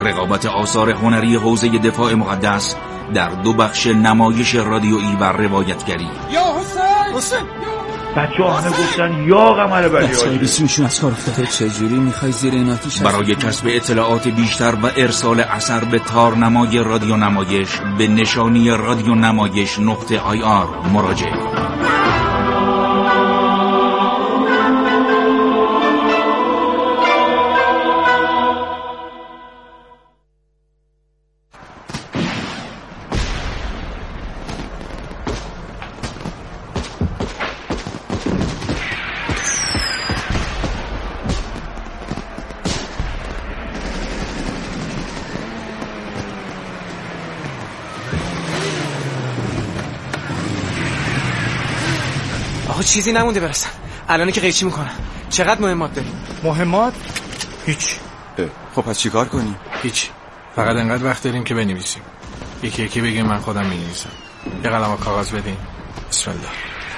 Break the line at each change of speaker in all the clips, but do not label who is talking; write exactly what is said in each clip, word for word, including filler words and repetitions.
رقابت آثار هنری حوزه دفاع مقدس در دو بخش نمایش رادیویی و روایتگری.
یا حسین حسین
بچه ها همه گفتن یا قمر بلی
بچه بیسیمشون از کار افتاده. چجوری میخوای زیر این آتیش
برای کسب اطلاعات بیشتر و ارسال اثر به تارنمای رادیو نمایش به نشانی رادیو نمایش نقطه آی آر مراجعه.
چیزی نمونده برسن. الان که قیچی میکنن. چقدر مهمات داریم؟
مهمات؟ هیچ.
خب پس چیکار کنیم؟
هیچ. فقط انقدر وقت داریم که بنویسیم. یکی یکی بگیم من خودم می‌نویسم. یه قلم و کاغذ بدین. بسم الله.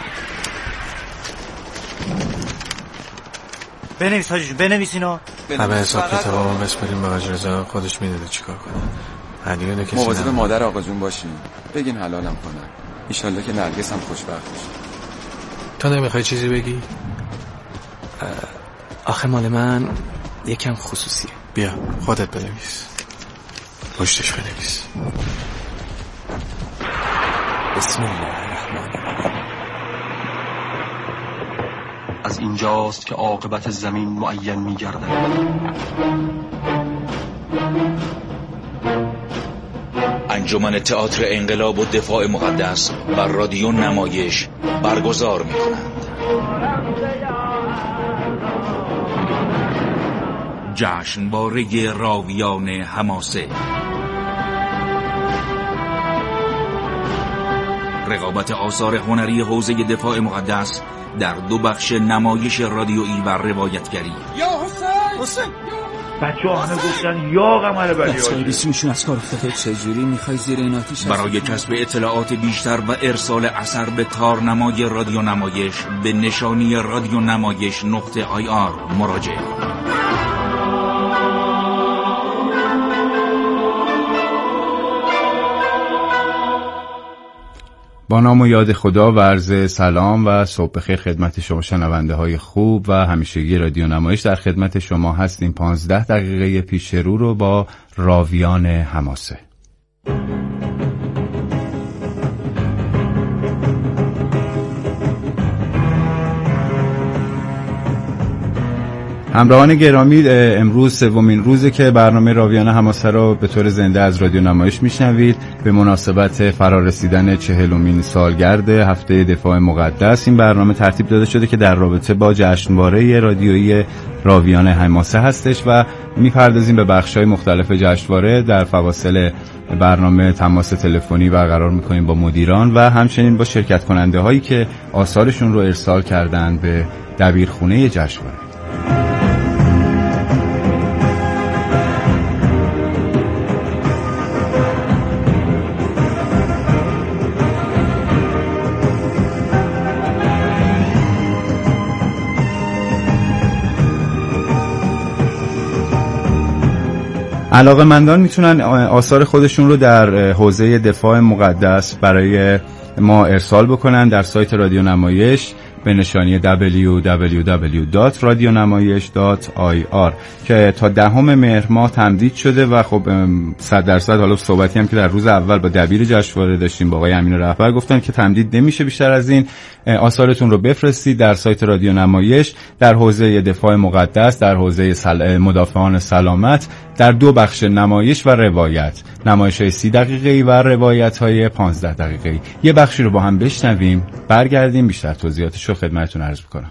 بنویس حاجی، بنویسینا.
همه حساب کتابمون بسپریم به حاج رضا، خودش میدونه چیکار کنه. هدیه کسی
مواظب مادر آقا جون باشین. بگین حلالم کنن. ان شاءالله که نرگس هم خوشبخت بشه.
تو نمیخوای چیزی بگی؟
آخه مال من یکم خصوصیه.
بیا خودت بنویس. پشتش بنویس.
بسم الله الرحمن الرحیم.
از اینجاست که عاقبت زمین معین می‌گردد.
انجمن تئاتر انقلاب و دفاع مقدس و رادیو نمایش برگزار می‌کنند. جشنواره راویان حماسه. رقابت آثار هنری حوزه دفاع مقدس در دو بخش نمایش رادیویی و روایتگری.
یا حسین حسین
بچه ها همه گفتن یا قمر بلی
بچه بیسیمشون از کار افتاده. چجوری میخوای زیر این آتیش
برای کسب اطلاعات بیشتر و ارسال اثر به تارنمای رادیو نمایش به نشانی رادیو نمایش نقطه آی آر مراجعه.
با نام و یاد خدا و عرض سلام و صبح بخیر خدمت شما شنونده های خوب و همیشگی رادیو نمایش. در خدمت شما هستیم. پانزده دقیقه پیش رو رو با راویان حماسه. همراهان گرامی، امروز سومین روزه که برنامه راویان حماسه رو به طور زنده از رادیو نمایش میشنوید. به مناسبت فرارسیدن چهلمین سالگرد هفته دفاع مقدس این برنامه ترتیب داده شده که در رابطه با جشنواره رادیویی راویان حماسه هستش و میپردازیم به بخش‌های مختلف جشنواره. در فواصل برنامه تماس تلفنی برقرار میکنیم با مدیران و همچنین با شرکت کننده هایی که آثارشون رو ارسال کردن به دبیرخونه جشنواره. علاقه‌مندان میتونن آثار خودشون رو در حوزه دفاع مقدس برای ما ارسال بکنن در سایت رادیو نمایش به نشانی دبلیو دبلیو دبلیو دات رادیو نمایش دات آی آر که تا دهم مهر ماه تمدید شده و خب صد درصد حالا صحبتی هم که در روز اول با دبیر جشنواره داشتیم با آقای امین رهبر گفتن که تمدید نمیشه بیشتر از این. آثارتون رو بفرستید در سایت رادیو نمایش در حوزه دفاع مقدس، در حوزه سل... مدافعان سلامت، در دو بخش نمایش و روایت، نمایش‌های سی دقیقه‌ای و روایت‌های پانزده دقیقه‌ای. یه بخشی رو با هم بشنویم، برگردیم بیشتر توضیحاتش رو خدمتتون عرض می‌کنم.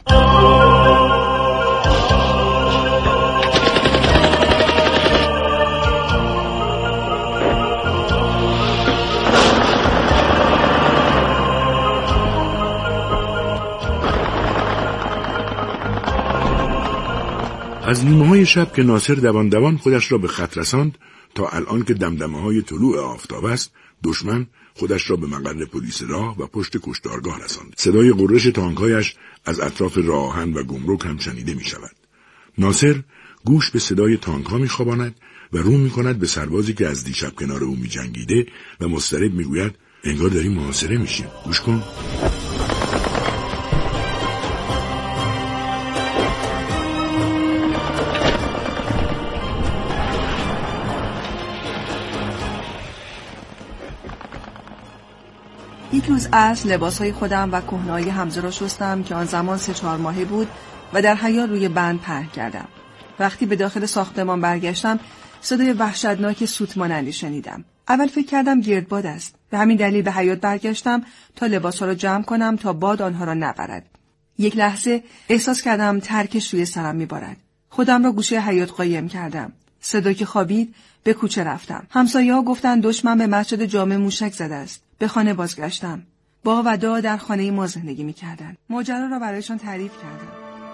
از نیمه‌های شب که ناصر دوان دوان خودش را به خط رساند تا الان که دمدمه‌های طلوع آفتاب است، دشمن خودش را به مقر پلیس راه و پشت کشتارگاه رساند. صدای غرش تانک‌هایش از اطراف راه آهن و گمرک هم شنیده می‌شود. ناصر گوش به صدای تانک‌ها می‌خواباند و رو میکند به سربازی که از دیشب کنار او میجنگیده و مضطرب میگوید انگار داریم محاصره میشیم. گوش کن.
یک روز عصر لباسهای خودم و کهنه‌های حمزه را شستم که آن زمان سه چهار ماهه بود و در حیاط روی بند پهن کردم. وقتی به داخل ساختمان برگشتم صدای وحشتناک سوت مانندی شنیدم. اول فکر کردم گردباد است. به همین دلیل به حیاط برگشتم تا لباسها را جمع کنم تا باد آنها را نبرد. یک لحظه احساس کردم ترکش روی سرم میبارد. خودم را گوشه حیاط قایم کردم. صدا که خوابید به کوچه رفتم. همسایه‌ها گفتند دشمن به مسجد جامع موشک زده است. به خانه بازگشتم. با و دا در خانه ما زندگی می‌کردند. ماجرا را برایشان تعریف کردم.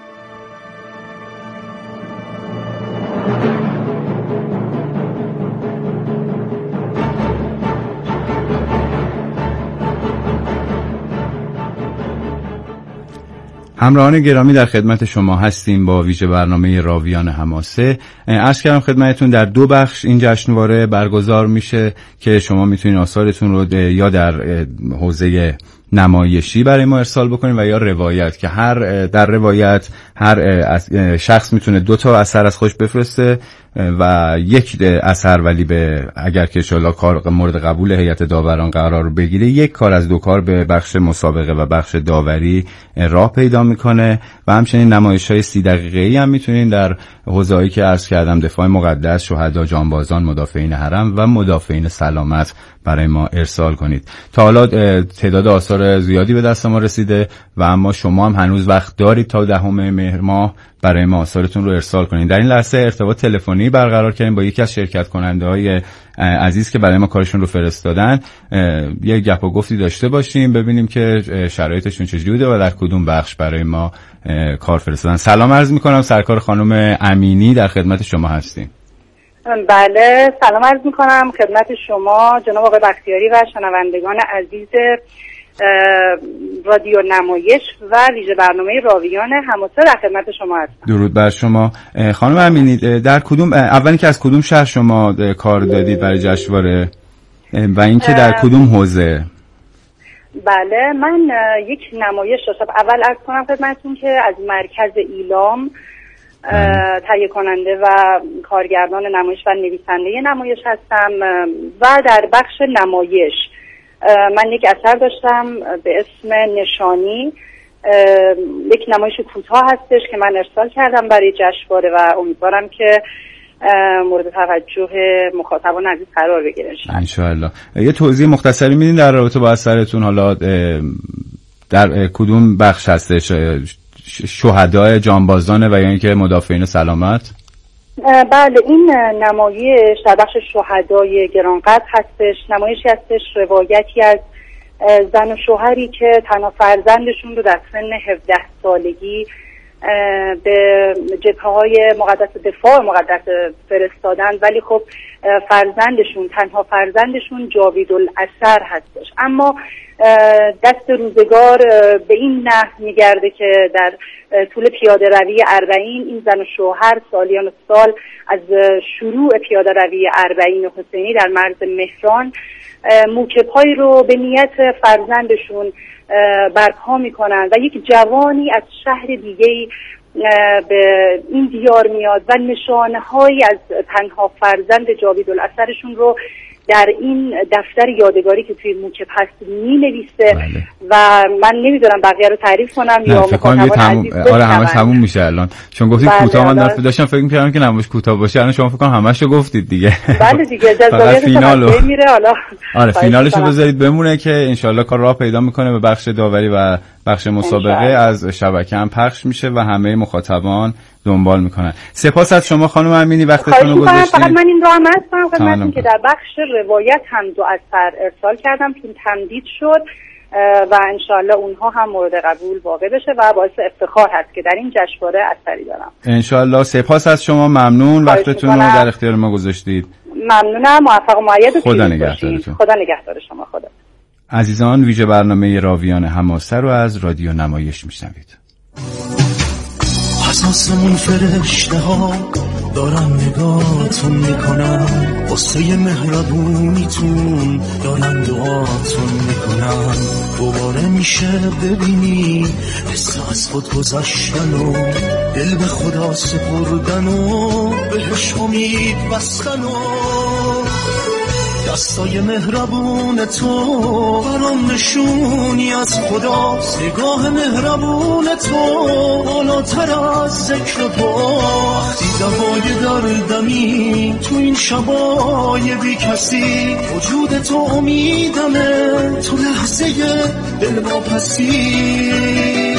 همراهان گرامی در خدمت شما هستیم با ویژه برنامه راویان حماسه. عرض کردم خدمتتون در دو بخش این جشنواره برگزار میشه که شما میتونید آثارتون رو یا در حوزه نمایشی برای ما ارسال بکنید و یا روایت که هر در روایت هر شخص میتونه دو تا اثر از خودش بفرسته و یک اثر ولی به اگر که انشالله کار مورد قبول هیئت داوران قرار بگیره یک کار از دو کار به بخش مسابقه و بخش داوری راه پیدا میکنه و همچنین نمایش‌های سی دقیقه‌ای هم میتونین در حوزه‌ای که عرض کردم دفاع مقدس، شهدا، جانبازان، مدافعین حرم و مدافعین سلامت برای ما ارسال کنید. تا حالا تعداد آثار زیادی به دست ما رسیده و اما شما هم هنوز وقت دارید تا دهم مهر ماه برای ما آثارتون رو ارسال کنید. در این لحظه ارتباط تلفنی برقرار کردیم با یکی از شرکت کننده‌های عزیز که برای ما کارشون رو فرستادن. یه گپ و گفتی داشته باشیم ببینیم که شرایطشون چجوری بوده و در کدوم بخش برای ما کار فرستادن. سلام عرض می‌کنم، سرکار خانم امینی در خدمت شما هستیم.
بله، سلام عرض می‌کنم خدمت شما جناب آقای بختیاری و شنوندگان عزیز رادیو نمایش و ویژه برنامه راویان حماسه در خدمت شما هستم.
درود بر شما خانم امینی. در کدوم اولی که از کدوم شهر شما کار دادید برای جشنواره و اینکه در کدوم حوزه؟
بله، من یک نمایش داشتم. اول عرض کنم خدمتتون که از مرکز ایلام تهیه کننده و کارگردان نمایش و نویسنده نمایش هستم و در بخش نمایش من یک اثر داشتم به اسم نشانی. یک نمایش کوتاه هستش که من ارسال کردم برای جشنواره و امیدوارم که مورد توجه مخاطبان عزیز قرار بگیره
ان شاء الله. یه توضیح مختصری میدین در رابطه با اثرتون؟ حالا در کدوم بخش هستش؟ شهدای، جانبازان و یا اینکه مدافعین سلامت؟
بله، این نمایش در بخش شهدای گرانقدر هستش. نمایشی هستش روایتی از زن و شوهری که تنها فرزندشون رو در سن هفده سالگی به جبهه‌های مقدس دفاع مقدس فرستادن، ولی خب فرزندشون تنها فرزندشون جاویدالاثر هستش. اما دست روزگار به این نحو میگرده که در طول پیاده روی اربعین این زن و شوهر سالیان سال از شروع پیاده روی اربعین حسینی در مرز مهران موکب‌هایی رو به نیت فرزندشون برپا میکنن و یک جوانی از شهر دیگه‌ای به این دیار میاد و نشانه‌هایی از تنها فرزند جاویدالاثرشون رو در این دفتر یادگاری که توی موکب هست می-نویسه. بله. و من نمیدونم بقیه رو تعریف کنم یا مخاطبان عزیز بشنون.
آره همش تموم میشه الان چون گفتید بله کوتاه. من داشتم داشتم فکر می‌کردم که نمایش کوتاه باشه، الان شما فکر کنم همه‌شو گفتید دیگه.
بله دیگه، جذابیتش فینالو میره حالا.
آره فینالشو بذارید بمونه که انشالله کار راه پیدا میکنه به بخش داوری و بخش مسابقه از شبکه هم پخش میشه و همه مخاطبان دنبال میکنن. سپاس از شما خانم امینی، وقتتون رو گذاشتید.
فقط من این رو هم عرض کنم خدمتتون که در بخش روایت هم دو اثر ارسال کردم که تمدید شد و انشالله اونها هم مورد قبول واقع بشه و باعث افتخار هست که در این جشنواره اثری دارم.
انشالله. سپاس از شما، ممنون وقتتون رو در اختیار ما گذاشتید.
ممنونم، موفق و مؤید
خدا نگهدارتون.
خدا نگهدار شما. خدا.
عزیزان، ویژه برنامه راویان حماسه رو از رادیو نمایش میشنوید.
از آسمون فرشته ها دارم نگاهتون میکنم، قصه مهربونیتون دارم دعاتون میکنم. دوباره میشه ببینی حس از خود گذشتن و دل به خدا سپردن و بهش امید بستن و دستای مهربون تو برام نشونی از خدا. نگاه مهربون تو بالاتر از ذکر پا. وقتی دوای دردمی تو این شبای بی کسی، وجود تو امیدمه تو لحظه دل واپسی.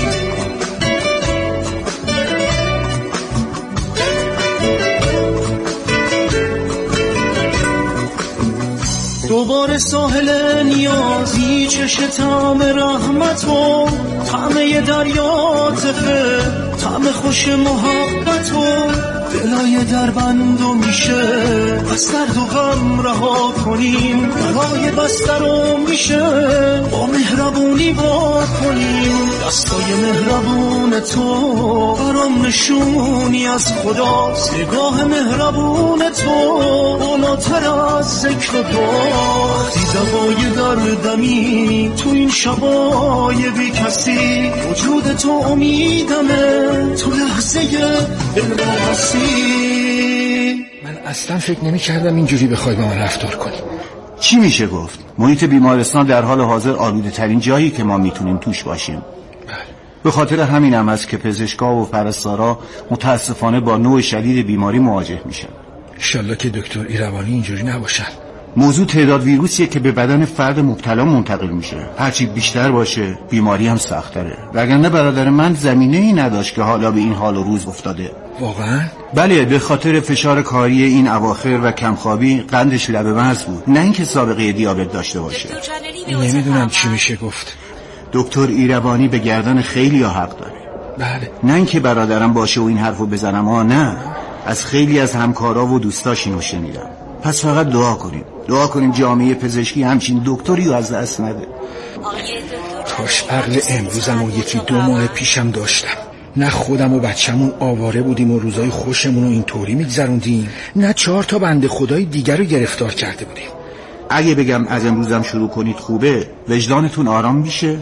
دوباره ساحل نیازی چش طعم رحمت و طعم دریا تفه، طعم خوش محبت و دلای دربندو میشه از درد و غم رها کنیم. برای بستر رو میشه با مهربونی با کنیم. دستای مهربون تو برام نشونی از خدا. نگاه مهربون تو بالاتر از ذکر پا. وقتی دوای دردمی تو این شبای بی کسی، وجود تو امیدمه تو لحظه دل واپسی.
من اصلا فکر نمی کردم اینجوری بخوای با من رفتار کنی.
چی میشه گفت؟ محیط بیمارستان در حال حاضر آلوده ترین جایی که ما میتونیم توش باشیم. به خاطر همین هم است که پزشکا و پرستارا متاسفانه با نوع شدید بیماری مواجه میشن.
انشالله که دکتر ایروانی اینجوری نباشن.
موضوع تعداد ویروسیه که به بدن فرد مبتلا منتقل میشه. هرچی بیشتر باشه بیماری هم سخت‌تره. وگرنه برادر من زمینه‌ای نداشت که حالا به این حال و روز افتاده.
واقعا؟
بله، به خاطر فشار کاری این اواخر و کمخوابی قندش لب مرز بود، نه اینکه سابقه دیابت داشته باشه.
نمیدونم چی میشه گفت.
دکتر ایروانی به گردن خیلی ها حق داره.
بله.
نه اینکه برادرم باشه و این حرفو بزنم، ها نه. از خیلی از همکارا و دوستاش اینو شنیدم. پس فقط دعا کنیم. دعا کنیم جامعه پزشکی همچین دکتری رو از دست نده.
خوشبقل امروزم و یکی دو ماه پیشم داشتم. نه خودم و بچه‌مون آواره بودیم و روزای خوشمون رو اینطوری میگذروندیم، نه چهار تا بنده خدای دیگر رو گرفتار کرده بودیم.
اگه بگم از امروزم شروع کنید خوبه، وجدانتون آرام میشه؟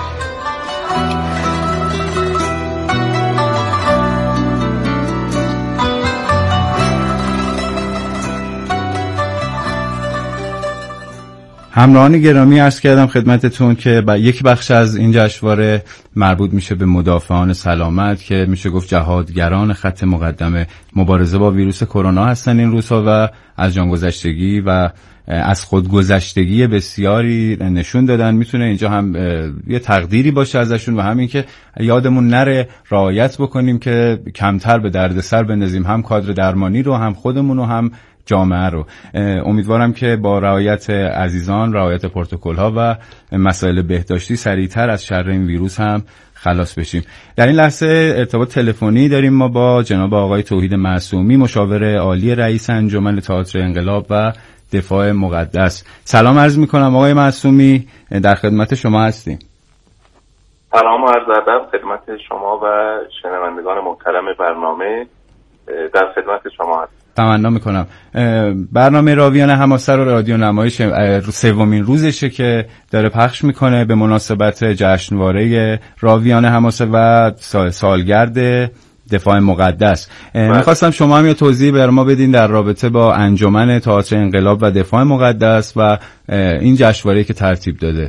همراهان گرامی، عرض کردم خدمتتون که با یک بخش از این جشنواره مربوط میشه به مدافعان سلامت که میشه گفت جهادگران خط مقدم مبارزه با ویروس کرونا هستن این روزها و از جانگذشتگی و از خودگذشتگی بسیاری نشون دادن. میتونه اینجا هم یه تقدیری باشه ازشون و همین که یادمون نره رعایت بکنیم که کمتر به دردسر بندازیم هم کادر درمانی رو، هم خودمون رو، هم جامعه رو. امیدوارم که با رعایت عزیزان، رعایت پروتکل‌ها و مسائل بهداشتی سریعتر از شر این ویروس هم خلاص بشیم. در این لحظه ارتباط تلفنی داریم ما با جناب آقای توحید معصومی، مشاور عالی رئیس انجمن تئاتر انقلاب و دفاع مقدس. سلام عرض می‌کنم آقای معصومی، در خدمت شما هستیم.
سلام و عرض ادب خدمت شما و شنوندگان محترم برنامه، در خدمت شما هستم.
تمنا میکنم. برنامه راویان حماسه رو رادیو نمایش سومین روزشه که داره پخش میکنه به مناسبت جشنواره راویان حماسه و سالگرد دفاع مقدس. میخواستم شما هم یه توضیح بر ما بدین در رابطه با انجمن تئاتر انقلاب و دفاع مقدس و این جشنواره که ترتیب داده.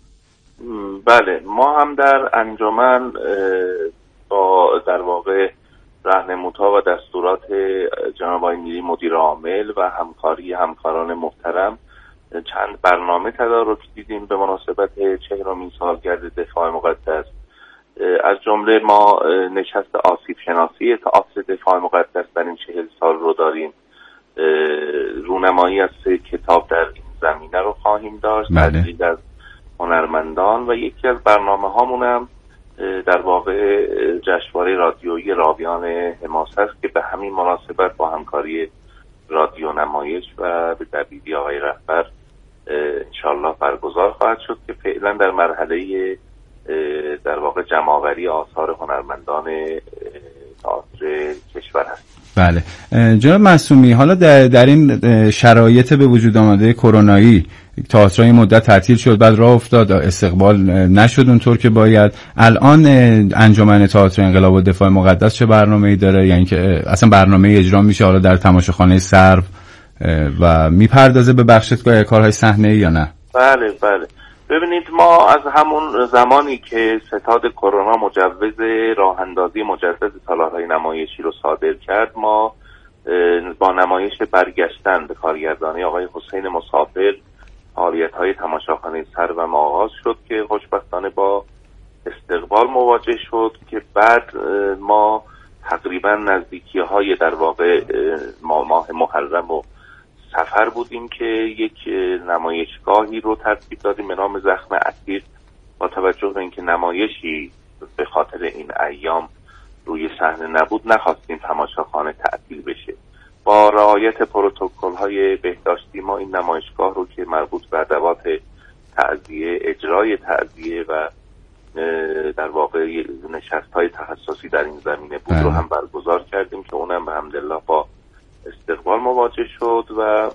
بله، ما هم در انجمن با در واقع راهنمودها و دستورات جناب آقای نیری مدیر عامل و همکاری همکاران محترم چند برنامه تدارک دیدیم به مناسبت چهارمین سالگرد دفاع مقدس. از جمله ما نشست آسیب شناسی تئاتر دفاع مقدس در این چهل سال رو داریم. رونمایی از سه کتاب در این زمینه رو خواهیم داشت، تجلیل از هنرمندان و یکی از برنامه هامونم در واقع جشنواره رادیویی راویان حماسه است که به همین مناسبت با همکاری رادیو نمایش و به دبیری آقای رهبر انشالله برگزار خواهد شد که فعلا در مرحله در واقع جمع‌آوری آثار هنرمندان تئاتر تئاتر کشور هست.
بله جناب معصومی، حالا در, در این شرایط به وجود آمده کرونایی تئاترای مدت تعطیل شد، بعد راه افتاد، استقبال نشد اونطور که باید. الان انجمن تئاتر انقلاب و دفاع مقدس چه برنامه‌ای داره؟ یعنی که اصلا برنامه اجرا میشه حالا در تماشاخانه سرو و میپردازه به بخش کارهای صحنه‌ای یا نه؟
بله بله ببینید، ما از همون زمانی که ستاد کرونا مجوز راه اندازی مجدد سالارهای نمایشی رو صادر کرد، ما با نمایش برگشتن به کارگردانی آقای حسین مسافر فعالیت‌های تماشاخانه سرو و آغاز شد که خوشبختانه با استقبال مواجه شد که بعد ما تقریبا نزدیکی‌های در واقع ماه محرم و سفر بودیم که یک نمایشگاهی رو ترتیب دادیم به نام زخم عتیق. با توجه به اینکه نمایشی به خاطر این ایام روی صحنه نبود، نخواستیم تماشاخانه تعطیل بشه. با رعایت پروتکل‌های بهداشتی ما این نمایشگاه رو که مربوط به ادوات تعزیه، اجرای تعزیه و در واقع نشست‌های تخصصی در این زمینه بود رو هم برگزار کردیم که اونم به حمدالله با استقبال مواجه شد و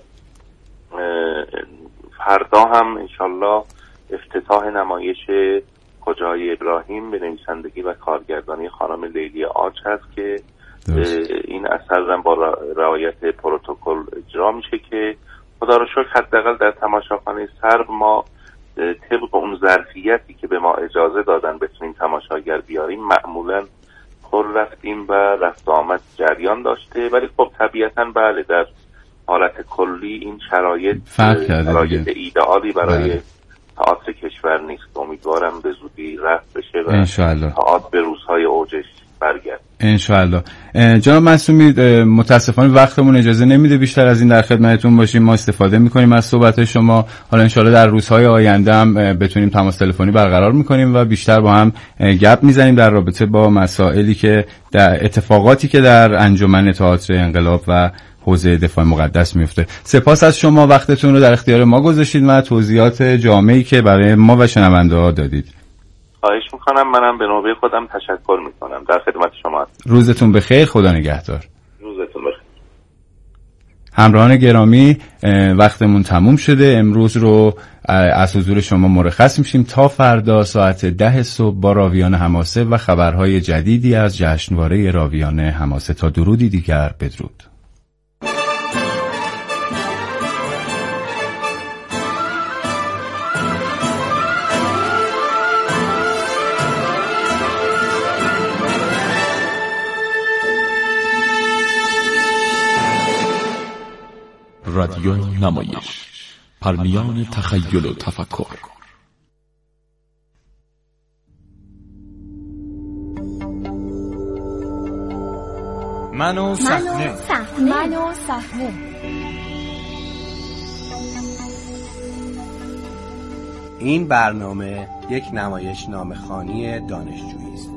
فردا هم انشالله افتتاح نمایش کجای ابراهیم به نویسندگی و کارگردانی خانم لیلی آج هست که این اثر هم با رعایت پروتکل اجرا میشه که خدا رو شکر حداقل در تماشاخانه سرو ما طبق اون ظرفیتی که به ما اجازه دادن بتونیم تماشاگر بیاریم معمولا خور رفتیم و رفت آمد جریان داشته، ولی خب طبیعتاً بله در حالت کلی این شرایط شرایط ایدئالی برای بله. تئاتر کشور نیست. امیدوارم به زودی رفت بشه و تئاتر به روزهای اوجش برگرد
انشاءالله. جناب معصومی، متاسفانه وقتمون اجازه نمیده بیشتر از این در خدمتتون باشیم. ما استفاده میکنیم از صحبت شما. حالا انشاءالله در روزهای آینده هم بتونیم تماس تلفنی برقرار میکنیم و بیشتر با هم گپ میزنیم در رابطه با مسائلی که در اتفاقاتی که در انجمن تئاتر انقلاب و حوزه دفاع مقدس میفته. سپاس از شما وقتتون رو در اختیار ما گذاشتید و توضیحات جامعی که برای ما و شنونده‌ها دادید.
خواهش میکنم. منم به نوبه خودم تشکر میکنم. در خدمت شما.
روزتون بخیر. خدا نگهدار.
روزتون بخیر.
همراهان گرامی، وقتمون تموم شده. امروز رو از حضور شما مرخص میشیم تا فردا ساعت ده صبح با راویان حماسه و خبرهای جدیدی از جشنواره راویان حماسه. تا درودی دیگر، بدرود.
رادیو نمایش، پرمیان تخیل و تفکر.
من و صحنه.
من و صحنه.
این برنامه یک نمایش نامه‌خوانی دانشجویی است.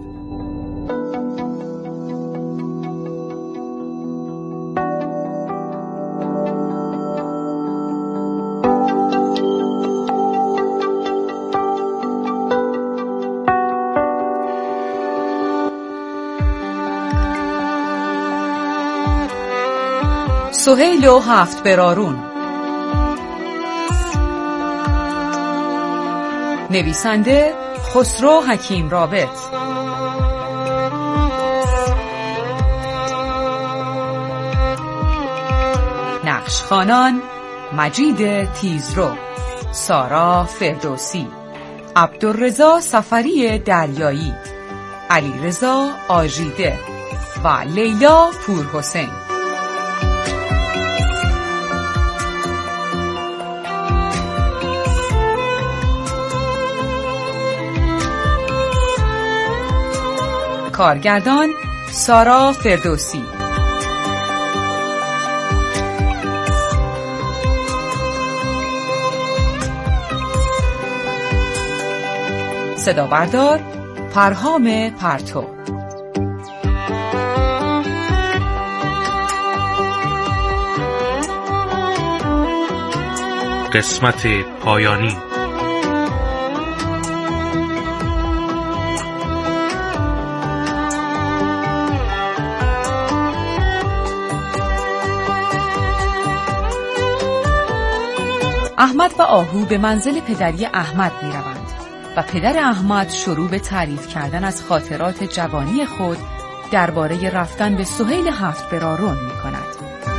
سهیل و هفت برارون. نویسنده خسرو حکیم رابط. نقشخوانان مجید تیزرو، سارا فردوسی، عبدالرضا سفری دریایی، علیرضا آژیده و لیلا پورحسین. کارگردان سارا فردوسی. صدا بردار پرهام پرتو.
قسمت پایانی.
احمد و آهو به منزل پدری احمد می روند و پدر احمد شروع به تعریف کردن از خاطرات جوانی خود درباره رفتن به سهیل هفت برارون می کند.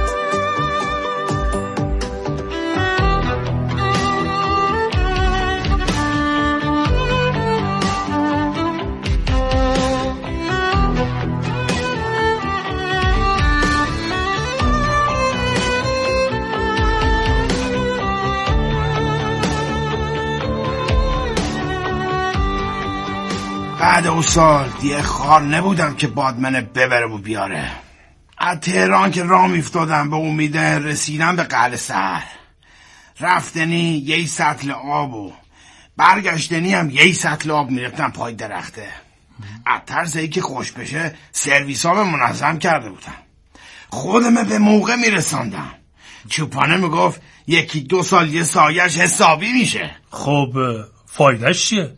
بعد اون سال دیگه خار نبودم که بادمنه ببره و بیاره. از تهران که راه میفتادم به امید رسیدن به قلعه سر، رفتنی یه سطل آب و برگشتنی هم یه سطل آب میرفتم پای درخته. از ترس ای که خوش بشه سرویس ها منظم کرده بودم. خودمه به موقع میرساندم. چوپانه میگفت یکی دو سال یه سایش حسابی میشه.
خب فایدهش چیه؟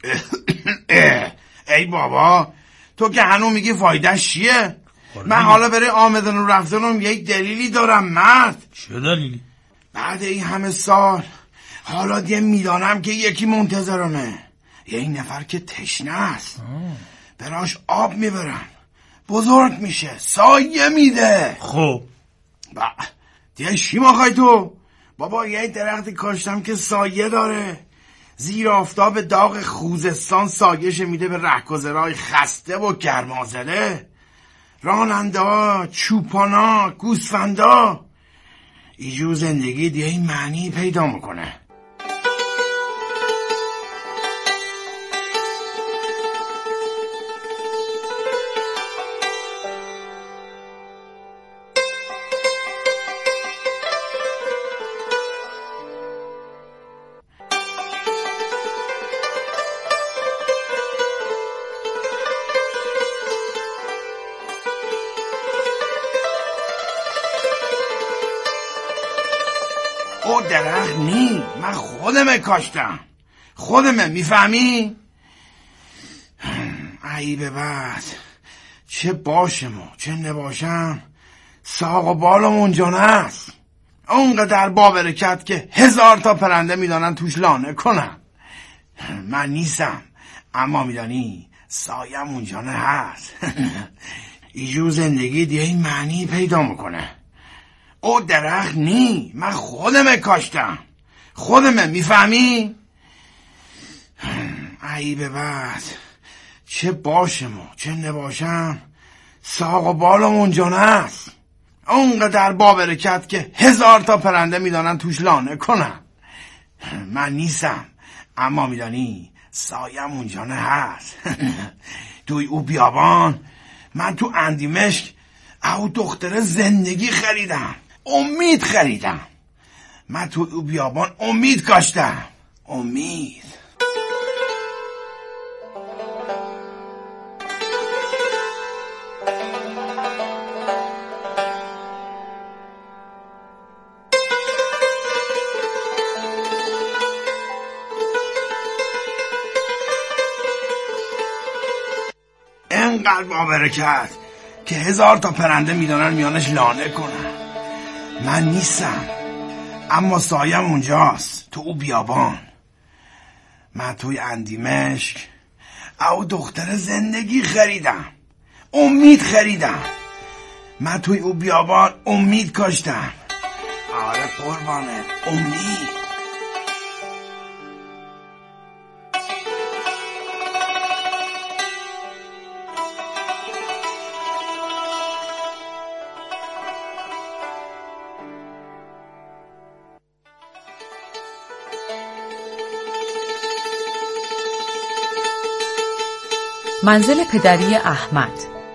ای بابا تو که هنو میگی فایدهش چیه؟ من حالا برای آمدن و رفتنم یک دلیلی دارم مرد.
چه دلیلی؟
بعد این همه سال حالا دیگه میدانم که یکی منتظرمه، یه نفر که تشنه است. براش آب میبرم، بزرگ میشه، سایه میده.
خب
با دیگه چی مخوای تو؟ بابا یه درختی کاشتم که سایه داره، زیر آفتاب داغ خوزستان سایش میده به رهگذرای خسته و گرمازده، راننده، چوپانا، گوسفندا. ایجور زندگی دیگه این معنی پیدا میکنه. او درخت نی، من خودمه کاشتم، خودمه، میفهمی؟ ای به بعد چه باشم و چه نباشم ساق و بالم اونجا نست. اونقدر با برکت که هزار تا پرنده میدانن توش لانه کنن. من نیستم اما میدانی سایم اونجا نه هست. ایجور زندگی دیگه این معنی پیدا میکنه. او درخت نی، من خودمه کاشتم، خودمه، میفهمی؟ ای به بعد چه باشم و چه نباشم ساق و بالم اونجا نست. اونقدر با برکت که هزار تا پرنده میدانن توش لانه کنن. من نیستم اما میدانی سایم اونجا نه هست. توی او بیابان من تو اندیمشک او دختر زندگی خریدم، امید خریدم. من تو او بیابان امید کاشتم، امید. انقدر با برکت که هزار تا پرنده میدانن میانش لانه کنن. من نیستم اما سایم اونجاست تو او بیابان. من توی اندیمشک او دختر زندگی خریدم، امید خریدم. من توی او بیابان امید کاشتم. آره قربانه، امید.
منزل پدری احمد.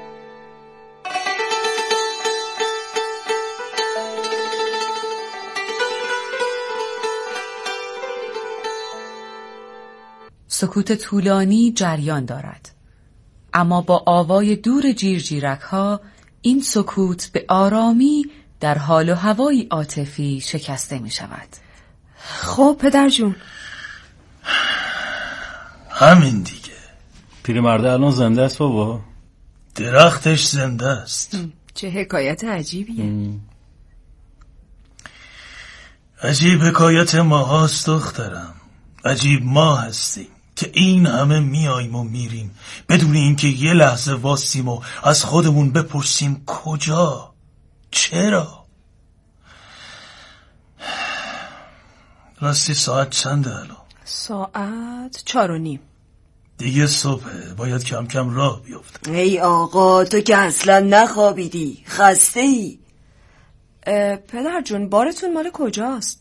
سکوت طولانی جریان دارد، اما با آوای دور جیرجیرک ها این سکوت به آرامی در حال و هوای عاطفی شکسته می شود.
خب پدر جون،
همین دیگه.
پیرمرده الان زنده است بابا؟
درختش زنده است.
چه حکایت عجیبیه.
عجیب حکایت ما هاست دخترم. عجیب ما هستیم که این همه میاییم و میریم بدون اینکه یه لحظه واسیم و از خودمون بپرسیم کجا، چرا. راستی ساعت چنده الان؟
ساعت چار و نیم.
دیگه صبحه، باید کم کم راه بیفتم.
ای آقا تو که اصلا نخوابیدی، خسته ای.
پدر جون بارتون مال کجاست؟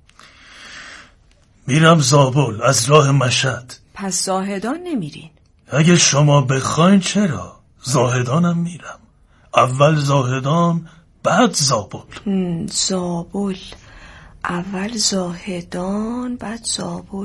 میرم زابل از راه مشهد.
پس زاهدان نمیرین؟
اگه شما بخواین چرا، زاهدانم میرم. اول زاهدان بعد زابل.
زابل اول زاهدان بعد زابل.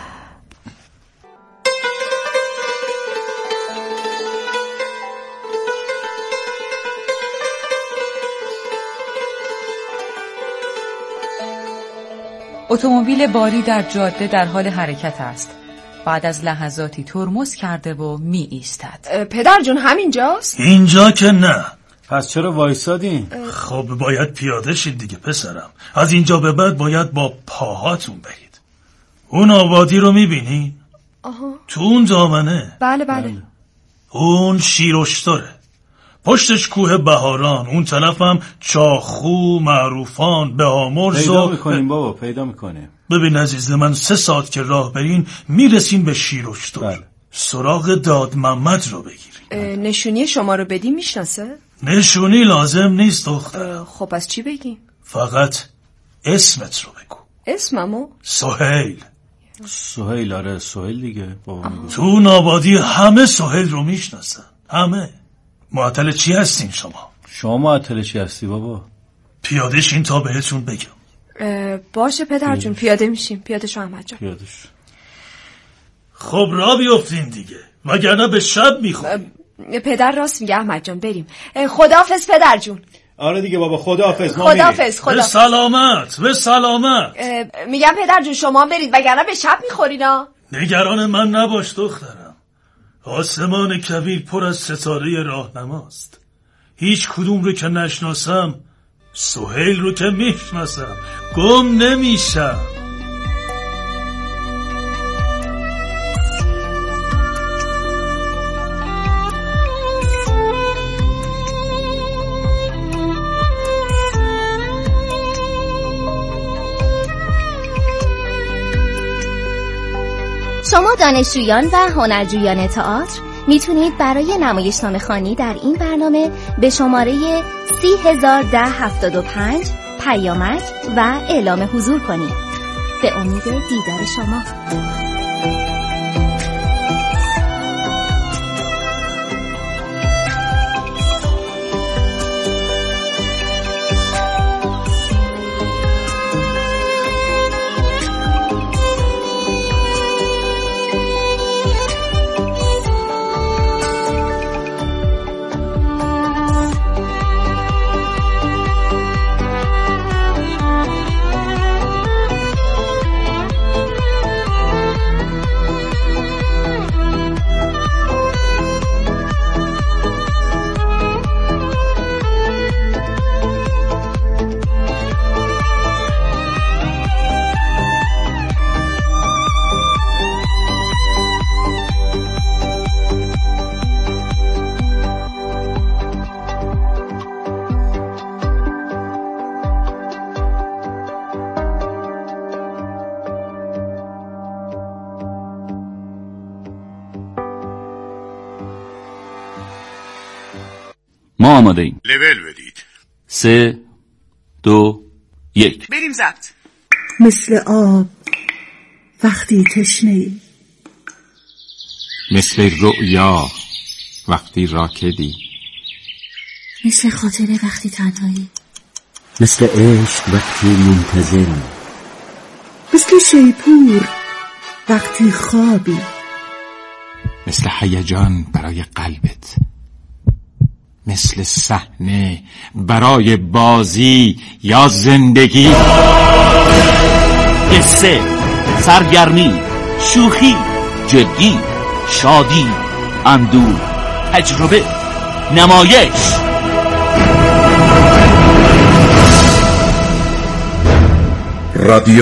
اتومبیل باری در جاده در حال حرکت است. بعد از لحظاتی ترمز کرده و می ایستد.
پدر جون همینجاست؟
اینجا که نه.
پس چرا وایسادین؟
خب باید پیاده شید دیگه پسرم. از اینجا به بعد باید با پاهاتون برید. اون آبادی رو می بینین؟
آها.
تو اون دامنه.
بله بله.
اون شیرشتره. پشتش کوه بهاران، اون طرف هم چاخو، معروفان، بهامرز.
پیدا میکنیم بابا، پیدا میکنیم.
ببین عزیز من، سه ساعت که راه برین میرسین به شیرشتر.
بله.
سراغ داد محمد رو بگیرین.
نشونی شما رو بدیم میشناسه؟
نشونی لازم نیست دخترم.
خب از چی بگیم؟
فقط اسمت رو بگو.
اسممو؟
سهیل.
سهیل، آره سهیل دیگه بابا.
تو اون آبادی همه سهیل رو میشناسن، همه. معطل چی هستین شما؟
شما معطل چی هستی بابا؟
پیاده شین تا بهتون بگم.
باشه پدر جون، پیاده میشیم. پیاده شو احمد جان.
پیاده شو.
خب را بیافتین دیگه، وگرنه به شب میخوریم.
پدر راست میگه احمد جان، بریم. خداحافظ پدر جون.
آره دیگه بابا، خداحافظ.
ما خداحافظ.
به سلامت، به سلامت.
میگم پدر جون شما برید وگرنه به شب میخورینا.
نگران من نباش دخترم. آسمان کبیر پر از ستاره راهنماست. هیچ کدوم رو که نشناسم، سهیل رو که میشناسم، گم نمیشم.
شما دانشجویان و هنرجویان تئاتر میتونید برای نمایشنامه خوانی در این برنامه به شماره سی هزار ده هفتاد و پنج پیامک و اعلام حضور کنید. به امید دیدار شما.
ما آماده ایم.
لول بدید.
سه دو یک.
بریم ضبط.
مثل آب وقتی تشنه‌ای،
مثل رؤیا وقتی راکدی،
مثل خاطره وقتی تنهایی،
مثل عشق وقتی منتظری،
مثل شیپور وقتی خوابی،
مثل هیجان برای قلبت، مثل صحنه برای بازی یا زندگی، قصه، سرگرمی، شوخی، جدی، شادی، اندوه، تجربه، نمایش. رادیو